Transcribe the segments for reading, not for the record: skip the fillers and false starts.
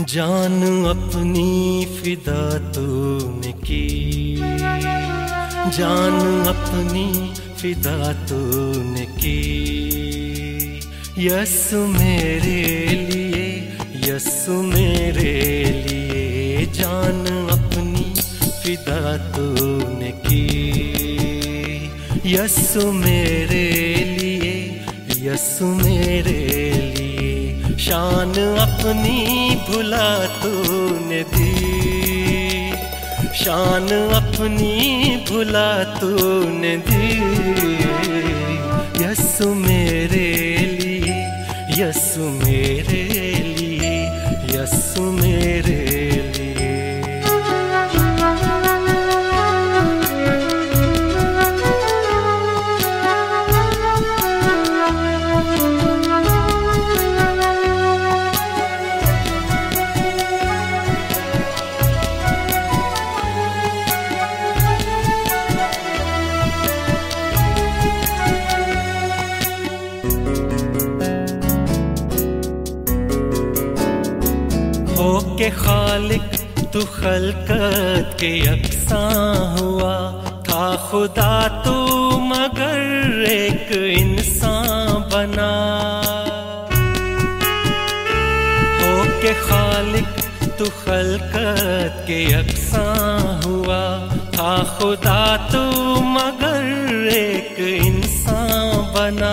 जान अपनी फिदा तूने की, जान अपनी फिदा तूने की। यस्सु मेरे लिए, यस्सु मेरे लिए, जान अपनी फिदा तूने की। यस्सु मेरे लिए, यस्सु मेरे लिए, शान अपनी भुला तूने दी, शान अपनी भुला तूने दी। यस्सु मेरे लिए, यस्सु मेरे लिए, यस्सु मेरे लिए। के खालिक तू खलकत के यकसां हुआ था, खुदा तू मगर एक इंसान बना। हो के खालिक तू खलकत के यकसां हुआ था, खुदा तू मगर एक इंसान बना,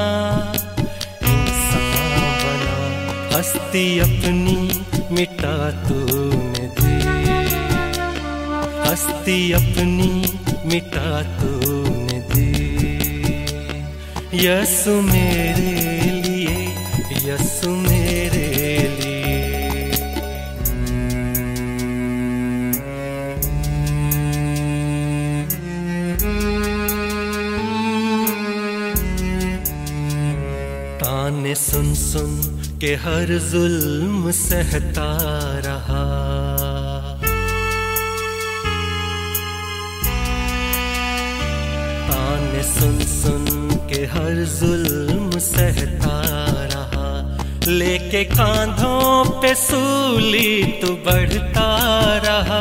इंसान बना। हस्ती अपनी मिटा तूने दी, हस्ती अपनी मिटा तूने दी। यस्सु मेरे लिए, यस्सु मेरे लिए। ताने सुन सुन के हर जुल्म सहता रहा, ताने सुन सुन के हर जुल्म सहता रहा। लेके कांधों पे सूली तू बढ़ता रहा,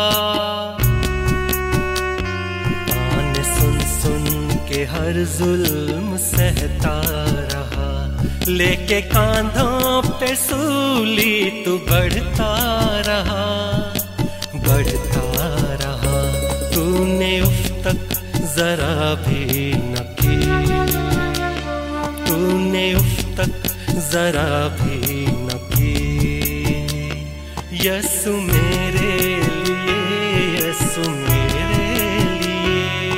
ताने सुन सुन के हर जुल्म सहता रहा। लेके कांधों पे सूली तू बढ़ता रहा, बढ़ता रहा। तूने उफ तक जरा भी न की, तूने उफ तक जरा भी न की। यस्सु मेरे लिए, यस्सु मेरे लिए।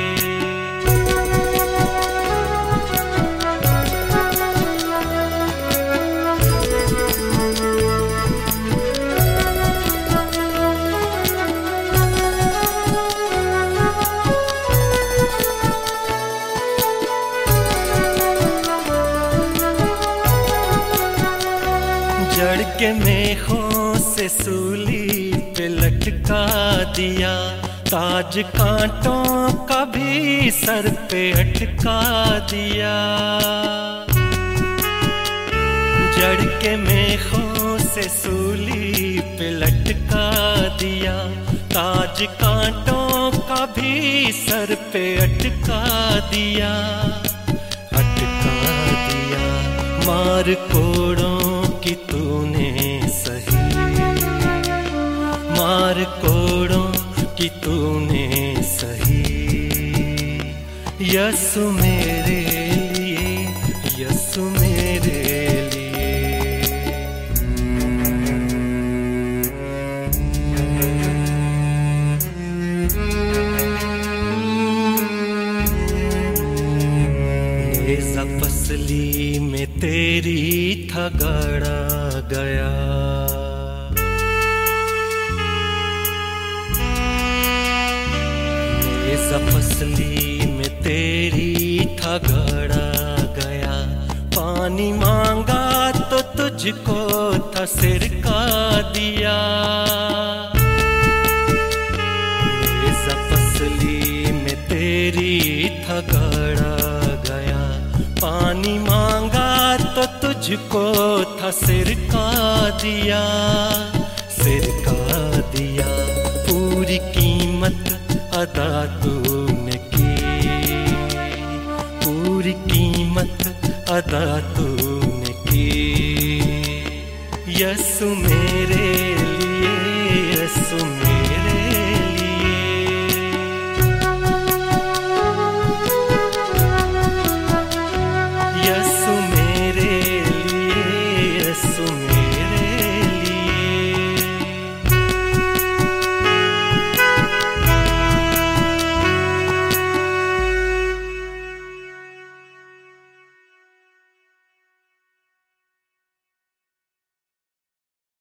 जड़ के मेखों से सूली पे लटका दिया, ताज कांटों का भी सर पे अटका दिया। जड़ के मेखों से सूली पे लटका दिया, ताज कांटों का भी सर पे अटका दिया, अटका दिया। मार कोड़ों कि तूने सही, मार कोड़ों कि तूने सही। यस्सु मेरे लिए, यस्सु मेरे लिए। नेज़ा फसली में तेरी था गड़ा गया, नेज़ा फसली में तेरी था गड़ा गया। पानी मांगा तो तुझको था सिरका दिया, नेज़ा फसली में तेरी था गड़ा गया। पानी मांगा तो तुझको था सिरका दिया, सिरका दिया, पूरी कीमत अदा तूने की, पूरी कीमत अदा तूने की। यीशु मेरे लिए, यीशु